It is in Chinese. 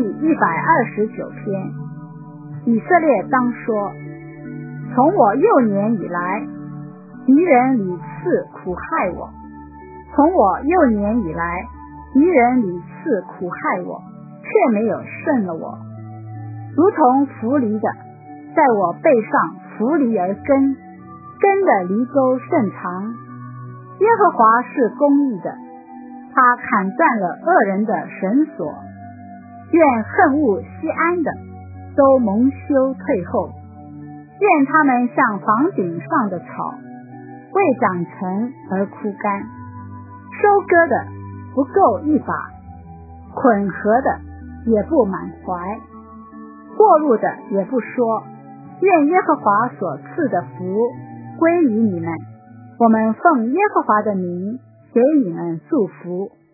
129篇。以色列当说，从我幼年以来，敌人屡次苦害我，从我幼年以来，敌人屡次苦害我，却没有胜了我。如同浮犁的在我背上浮犁而根，根的犁沟甚长。耶和华是公义的，他砍断了恶人的绳索，愿恨恶西安的都蒙羞退后，愿他们像房顶上的草，未长成而枯干，收割的不够一把，捆合的也不满怀，过路的也不说，愿耶和华所赐的福归于你们，我们奉耶和华的名给你们祝福。